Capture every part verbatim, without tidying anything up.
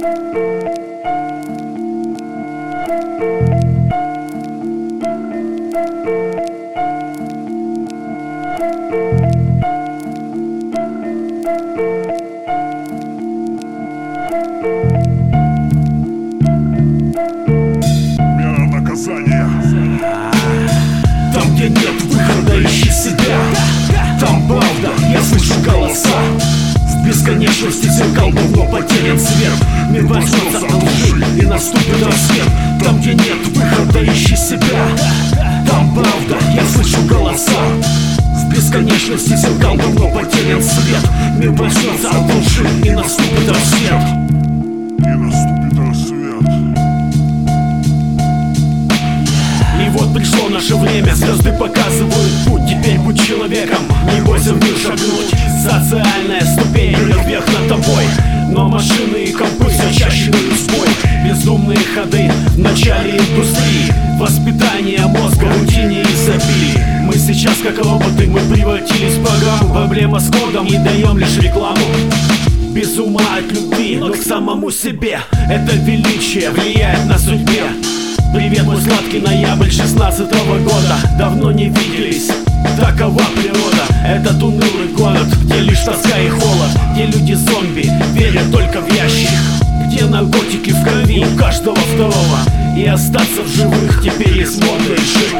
Мера наказания. Там, где нет выхода, ищи себя. Там правда, я слышу голоса. В бесконечности зеркал давно потерян свет. Мир проснется от лжи и наступит рассвет. Там, где нет выхода, ищи себя. Там правда, я слышу голоса. В бесконечности зеркал давно потерян свет. Мир проснется от лжи и наступит рассвет. И наступит рассвет. И вот пришло наше время, звезды показывают путь. Теперь будь человеком, не бойся в мир шагнуть. Социальная ступень идет вверх над тобой, но машины и компы все чаще дают сбой. Безумные ходы в начале индустрии, воспитание мозга, рутине и изобилии. Мы сейчас как роботы, мы превратились в программу. Проблема с кодом и даем лишь рекламу. Без ума от любви, но к самому себе. Это величие влияет на судьбе. Привет, мой сладкий ноябрь шестнадцатого года. Давно не виделись, такова природа. Этот унылый город, где лишь тоска и холод, где люди зомби верят только в ящик, где наркотики в крови у каждого второго. И остаться в живых теперь есть модный шик.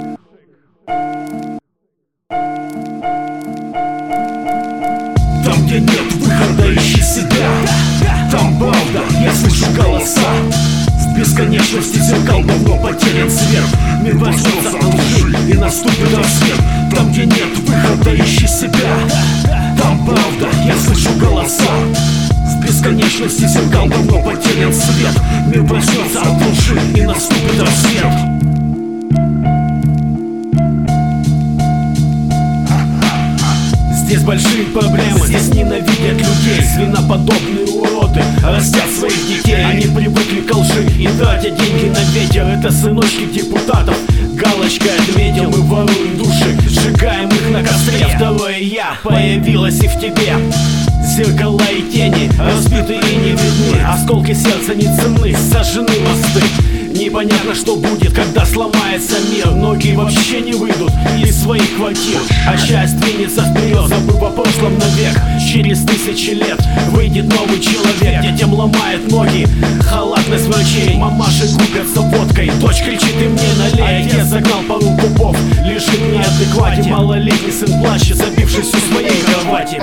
Там, где нет выхода, ищи себя. Там правда, я слышу голоса. В бесконечности зеркал давно потерян свет. Мир проснется от лжи и наступит рассвет. Там, где нет выхода, ищи себя. Там правда, я слышу голоса. В бесконечности зеркал давно потерян свет. Мир проснется от лжи и наступит рассвет. Здесь большие проблемы, здесь ненавидят людей. Свиноподобные уроды растят своих детей. Они привыкли к лжи и тратят деньги на ветер. Это сыночки депутатов, галочкой отметил. Мы воруем души, сжигаем их на костре. Второе я появилось и в тебе. Зеркала и тени разбиты и не видны. Осколки сердца не ценны, сожжены мосты. Непонятно, что будет, когда сломается мир. Многие вообще не выйдут из своих квартир, а часть двинется вперед, забыв о прошлом навек. Через тысячи лет выйдет новый человек. Детям ломает ноги, халатность врачей. Мамаши губятся водкой, дочь кричит и мне налей. Отец загнал пару кубов, лежит в неадеквате. Малолетний сын плачет, забившись у своей кровати.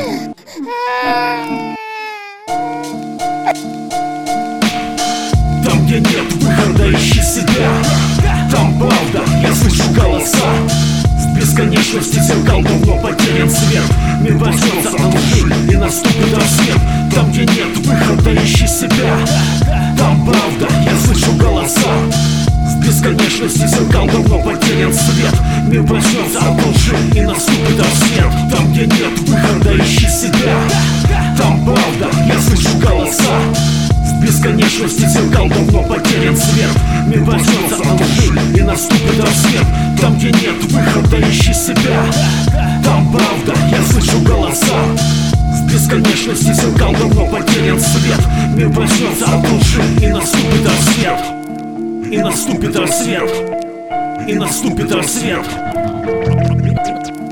Там, где нет выхода, ищи себя. Там правда, я слышу голоса. В бесконечности зеркал давно потерян свет. Мир проснется от лжи и наступит рассвет. Там, где нет выхода, ищи себя. Там правда, я слышу голоса. В бесконечности зеркал давно потерян свет. Мир проснется от лжи и наступит рассвет. Там, где нет выхода, ищи себя. Там правда, я слышу голоса. В бесконечности зеркал давно потерян свет. Мир проснется от лжи и наступит рассвет. Там, где нет выхода, ищи себя. Там правда, я слышу голоса. В бесконечности зеркал давно потерян свет. Мир проснется от лжи и наступит рассвет. И наступит рассвет. И наступит рассвет.